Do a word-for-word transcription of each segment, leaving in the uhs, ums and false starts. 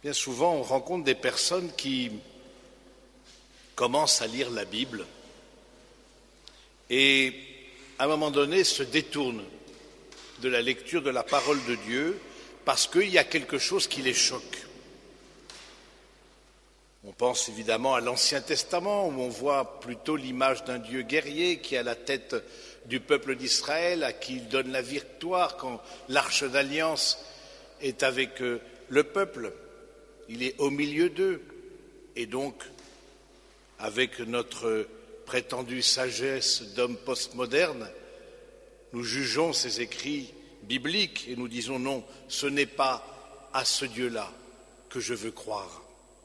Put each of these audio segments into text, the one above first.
Bien souvent, on rencontre des personnes qui commencent à lire la Bible et, à un moment donné, se détournent de la lecture de la parole de Dieu parce qu'il y a quelque chose qui les choque. On pense évidemment à l'Ancien Testament où on voit plutôt l'image d'un Dieu guerrier qui est à la tête du peuple d'Israël, à qui il donne la victoire quand l'Arche d'Alliance est avec le peuple. Il est au milieu d'eux. Et donc, avec notre prétendue sagesse d'homme postmoderne, nous jugeons ces écrits bibliques et nous disons non, ce n'est pas à ce Dieu-là que je veux croire.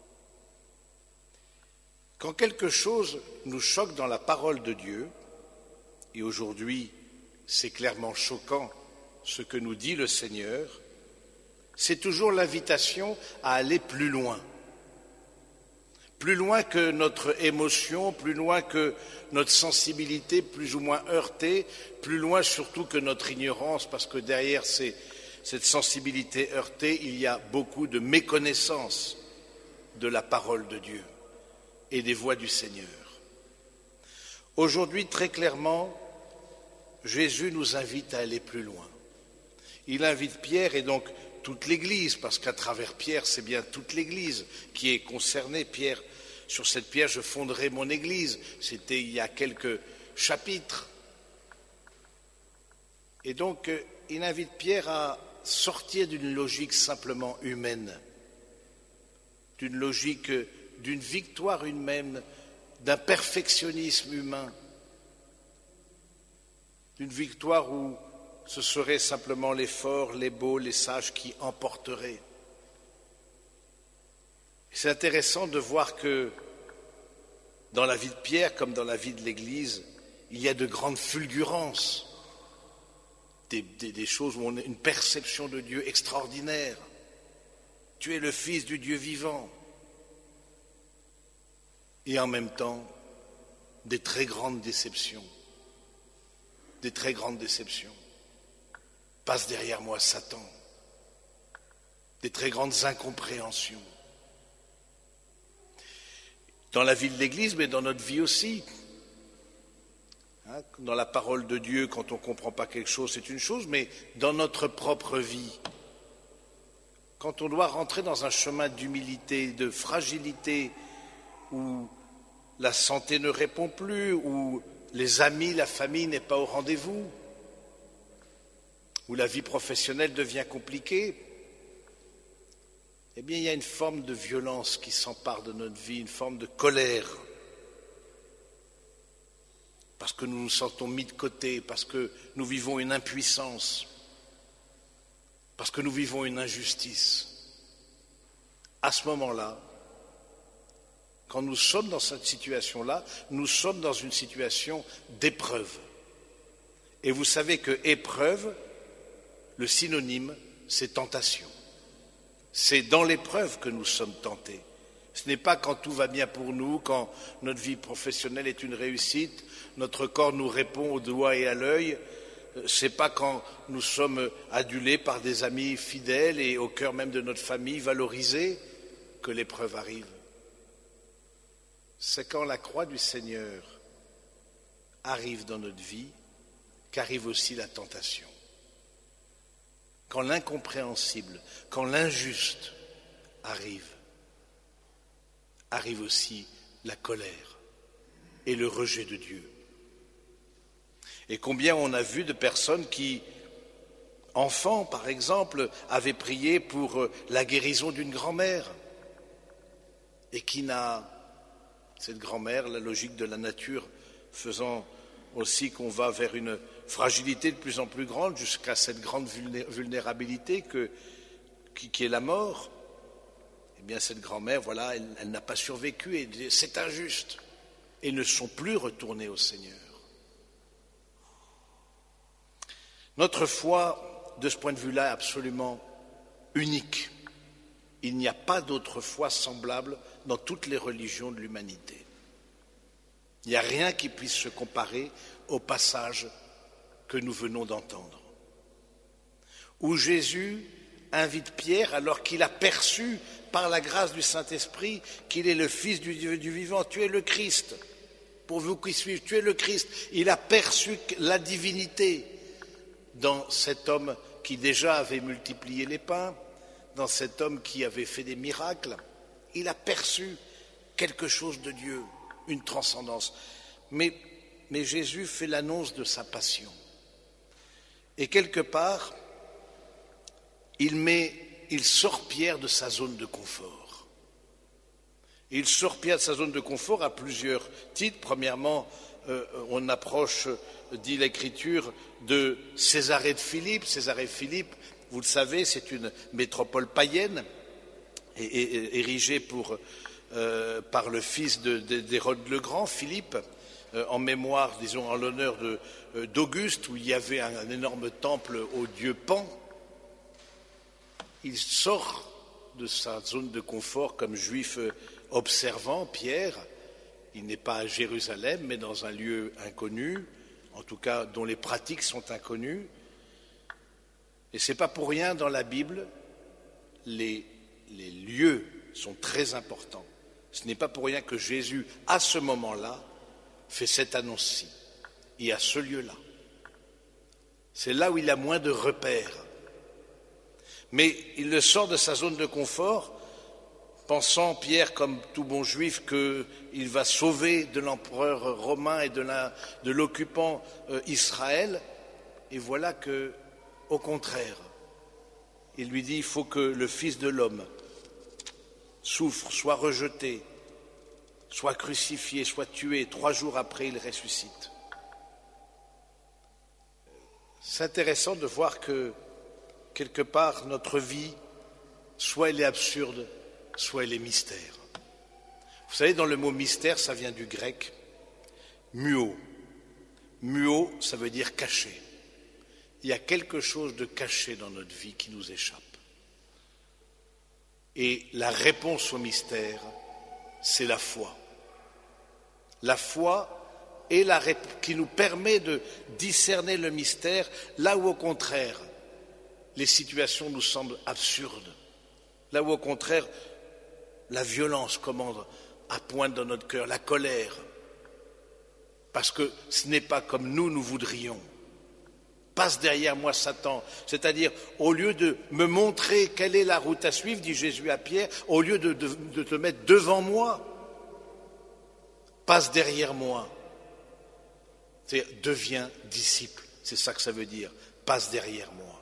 Quand quelque chose nous choque dans la parole de Dieu, et aujourd'hui c'est clairement choquant ce que nous dit le Seigneur, c'est toujours l'invitation à aller plus loin. Plus loin que notre émotion, plus loin que notre sensibilité plus ou moins heurtée, plus loin surtout que notre ignorance, parce que derrière ces, cette sensibilité heurtée, il y a beaucoup de méconnaissance de la parole de Dieu et des voies du Seigneur. Aujourd'hui, très clairement, Jésus nous invite à aller plus loin. Il invite Pierre et donc toute l'Église, parce qu'à travers Pierre, c'est bien toute l'Église qui est concernée. Pierre, sur cette pierre, je fonderai mon Église. C'était il y a quelques chapitres. Et donc, il invite Pierre à sortir d'une logique simplement humaine, d'une logique d'une victoire humaine, d'un perfectionnisme humain, d'une victoire où ce seraient simplement les forts, les beaux, les sages qui emporteraient. C'est intéressant de voir que dans la vie de Pierre, comme dans la vie de l'Église, il y a de grandes fulgurances, des, des, des choses où on a une perception de Dieu extraordinaire. Tu es le Fils du Dieu vivant. Et en même temps, des très grandes déceptions. Des très grandes déceptions. Passe derrière moi Satan. Des très grandes incompréhensions. Dans la vie de l'Église, mais dans notre vie aussi. Hein, dans la parole de Dieu, quand on ne comprend pas quelque chose, c'est une chose, mais dans notre propre vie, quand on doit rentrer dans un chemin d'humilité, de fragilité, où la santé ne répond plus, où les amis, la famille n'est pas au rendez-vous, où la vie professionnelle devient compliquée, eh bien il y a une forme de violence qui s'empare de notre vie, une forme de colère, parce que nous nous sentons mis de côté, parce que nous vivons une impuissance, parce que nous vivons une injustice. À ce moment-là, quand nous sommes dans cette situation-là, nous sommes dans une situation d'épreuve. Et vous savez que épreuve, le synonyme, c'est tentation. C'est dans l'épreuve que nous sommes tentés. Ce n'est pas quand tout va bien pour nous, quand notre vie professionnelle est une réussite, notre corps nous répond au doigt et à l'œil. Ce n'est pas quand nous sommes adulés par des amis fidèles et au cœur même de notre famille valorisés que l'épreuve arrive. C'est quand la croix du Seigneur arrive dans notre vie qu'arrive aussi la tentation. Quand l'incompréhensible, quand l'injuste arrive, arrive aussi la colère et le rejet de Dieu. Et combien on a vu de personnes qui, enfants par exemple, avaient prié pour la guérison d'une grand-mère et qui n'a, cette grand-mère, la logique de la nature faisant aussi qu'on va vers une fragilité de plus en plus grande jusqu'à cette grande vulnérabilité que, qui, qui est la mort, eh bien cette grand-mère, voilà, elle, elle n'a pas survécu et c'est injuste. Et ne sont plus retournés au Seigneur. Notre foi, de ce point de vue-là, est absolument unique. Il n'y a pas d'autre foi semblable dans toutes les religions de l'humanité. Il n'y a rien qui puisse se comparer au passage que nous venons d'entendre, où Jésus invite Pierre, alors qu'il a perçu par la grâce du Saint-Esprit qu'il est le Fils du Dieu du vivant. Tu es le Christ. Pour vous qui suivez, tu es le Christ. Il a perçu la divinité dans cet homme qui déjà avait multiplié les pains, dans cet homme qui avait fait des miracles. Il a perçu quelque chose de Dieu, une transcendance. Mais, mais Jésus fait l'annonce de sa passion. Et quelque part, il met, il sort Pierre de sa zone de confort. Il sort Pierre de sa zone de confort à plusieurs titres. Premièrement, euh, on approche, dit l'Écriture, de Césarée de Philippe. Césarée de Philippe, vous le savez, c'est une métropole païenne, et, et, érigée pour, euh, par le fils de, de, d'Hérode le Grand, Philippe, euh, en mémoire, disons, en l'honneur de, euh, d'Auguste, où il y avait un, un énorme temple au dieu Pan. Il sort de sa zone de confort comme juif observant, Pierre. Il n'est pas à Jérusalem, mais dans un lieu inconnu, en tout cas dont les pratiques sont inconnues. Et ce n'est pas pour rien dans la Bible, les, les lieux sont très importants. Ce n'est pas pour rien que Jésus, à ce moment-là, fait cette annonce-ci, et à ce lieu-là. C'est là où il a moins de repères. Mais il le sort de sa zone de confort, pensant, Pierre, comme tout bon juif, qu'il va sauver de l'empereur romain et de, la, de l'occupant euh, Israël. Et voilà que, au contraire, il lui dit, il faut que le Fils de l'homme souffre, soit rejeté, soit crucifié, soit tué. Trois jours après, il ressuscite. C'est intéressant de voir que, quelque part, notre vie, soit elle est absurde, soit elle est mystère. Vous savez, dans le mot mystère, ça vient du grec muo. Muo, ça veut dire caché. Il y a quelque chose de caché dans notre vie qui nous échappe. Et la réponse au mystère, c'est la foi. La foi est la rép- qui nous permet de discerner le mystère, là où au contraire, les situations nous semblent absurdes. Là où au contraire, la violence commande à pointe dans notre cœur, la colère, parce que ce n'est pas comme nous, nous voudrions. Passe derrière moi Satan, c'est-à-dire au lieu de me montrer quelle est la route à suivre, dit Jésus à Pierre, au lieu de, de, de te mettre devant moi, passe derrière moi. C'est deviens disciple, c'est ça que ça veut dire, passe derrière moi.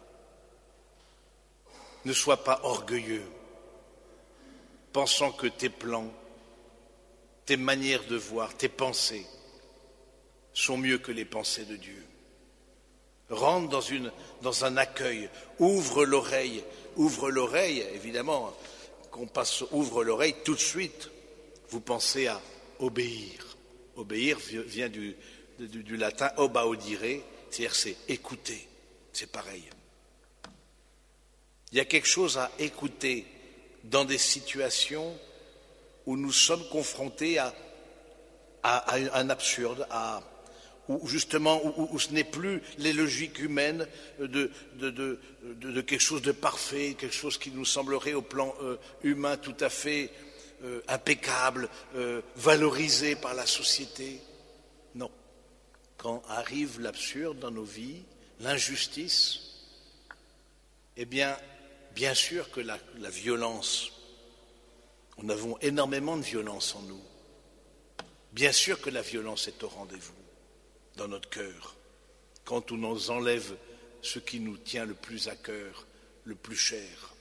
Ne sois pas orgueilleux, pensant que tes plans, tes manières de voir, tes pensées sont mieux que les pensées de Dieu. Rentre dans, une, dans un accueil, ouvre l'oreille, ouvre l'oreille, évidemment, qu'on passe, ouvre l'oreille, tout de suite, vous pensez à obéir. Obéir vient du, du, du latin obaudire, c'est-à-dire c'est écouter, c'est pareil. Il y a quelque chose à écouter dans des situations où nous sommes confrontés à, à, à un absurde, à, où justement où, où ce n'est plus les logiques humaines de, de, de, de, de quelque chose de parfait, quelque chose qui nous semblerait au plan euh, humain tout à fait euh, impeccable, euh, valorisé par la société. Non. Quand arrive l'absurde dans nos vies, l'injustice, eh bien, bien sûr que la, la violence, nous avons énormément de violence en nous. Bien sûr que la violence est au rendez-vous dans notre cœur, quand on nous enlève ce qui nous tient le plus à cœur, le plus cher.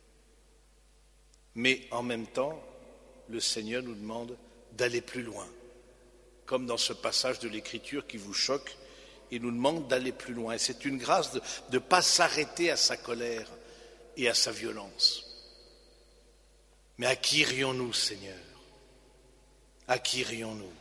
Mais en même temps, le Seigneur nous demande d'aller plus loin. Comme dans ce passage de l'Écriture qui vous choque, il nous demande d'aller plus loin. Et c'est une grâce de ne pas s'arrêter à sa colère et à sa violence. Mais à qui irions-nous, Seigneur? À qui irions-nous?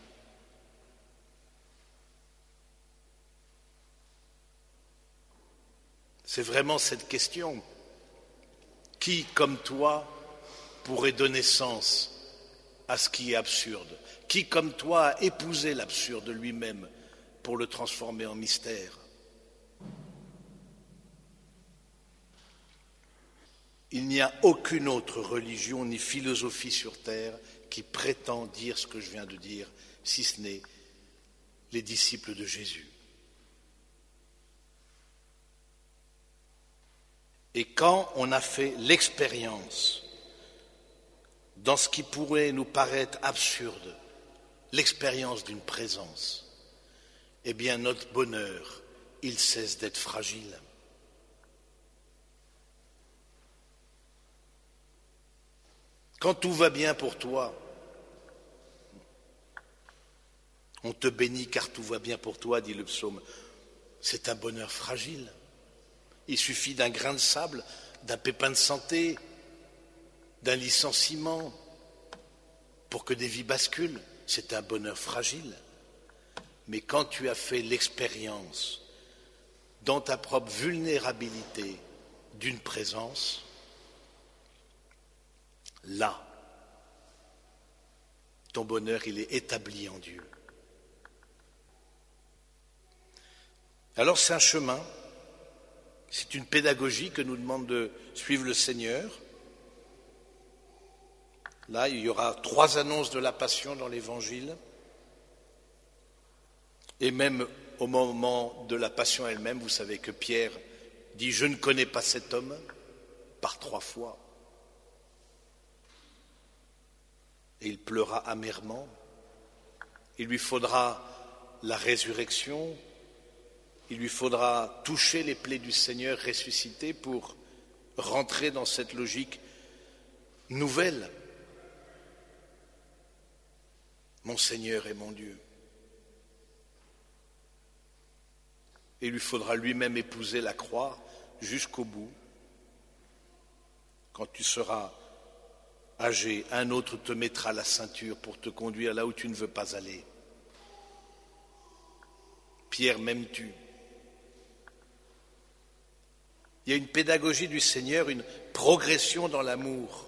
C'est vraiment cette question. Qui, comme toi, pourrait donner sens à ce qui est absurde? Qui, comme toi, a épousé l'absurde lui-même pour le transformer en mystère? Il n'y a aucune autre religion ni philosophie sur terre qui prétend dire ce que je viens de dire, si ce n'est les disciples de Jésus. Et quand on a fait l'expérience, dans ce qui pourrait nous paraître absurde, l'expérience d'une présence, eh bien notre bonheur, il cesse d'être fragile. Quand tout va bien pour toi, on te bénit car tout va bien pour toi, dit le psaume. C'est un bonheur fragile. Il suffit d'un grain de sable, d'un pépin de santé, d'un licenciement pour que des vies basculent. C'est un bonheur fragile. Mais quand tu as fait l'expérience dans ta propre vulnérabilité d'une présence, là, ton bonheur, il est établi en Dieu. Alors c'est un chemin, c'est une pédagogie que nous demande de suivre le Seigneur. Là, il y aura trois annonces de la Passion dans l'Évangile. Et même au moment de la Passion elle-même, vous savez que Pierre dit « Je ne connais pas cet homme » par trois fois. Et il pleura amèrement. Il lui faudra la résurrection, il lui faudra toucher les plaies du Seigneur ressuscité pour rentrer dans cette logique nouvelle. Mon Seigneur et mon Dieu. Et il lui faudra lui-même épouser la croix jusqu'au bout. Quand tu seras âgé, un autre te mettra la ceinture pour te conduire là où tu ne veux pas aller. Pierre, m'aimes-tu ? Il y a une pédagogie du Seigneur, une progression dans l'amour.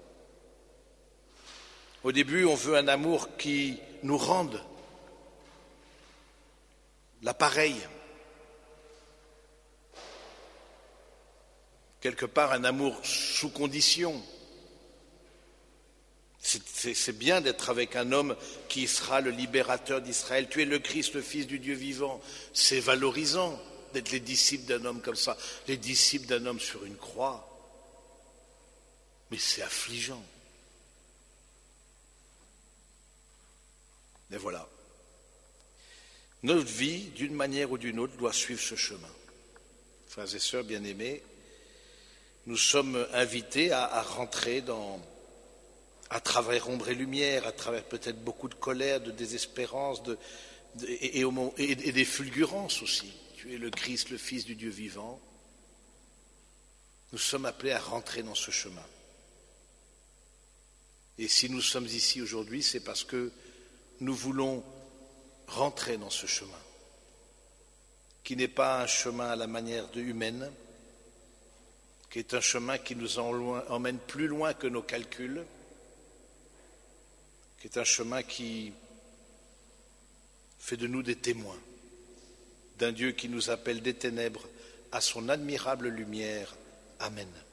Au début, on veut un amour qui nous rende l'appareil. Quelque part, un amour sous condition. C'est, c'est, c'est bien d'être avec un homme qui sera le libérateur d'Israël. Tu es le Christ, le Fils du Dieu vivant. C'est valorisant d'être les disciples d'un homme comme ça, les disciples d'un homme sur une croix. Mais c'est affligeant. Mais voilà. Notre vie, d'une manière ou d'une autre, doit suivre ce chemin. Frères et sœurs bien-aimés, nous sommes invités à, à rentrer dans, à travers ombre et lumière, à travers peut-être beaucoup de colère, de désespérance, de, de, et, et, et, et des fulgurances aussi. Tu es le Christ, le Fils du Dieu vivant. Nous sommes appelés à rentrer dans ce chemin. Et si nous sommes ici aujourd'hui, c'est parce que nous voulons rentrer dans ce chemin, qui n'est pas un chemin à la manière de humaine, qui est un chemin qui nous emmène plus loin que nos calculs, qui est un chemin qui fait de nous des témoins d'un Dieu qui nous appelle des ténèbres à son admirable lumière. Amen.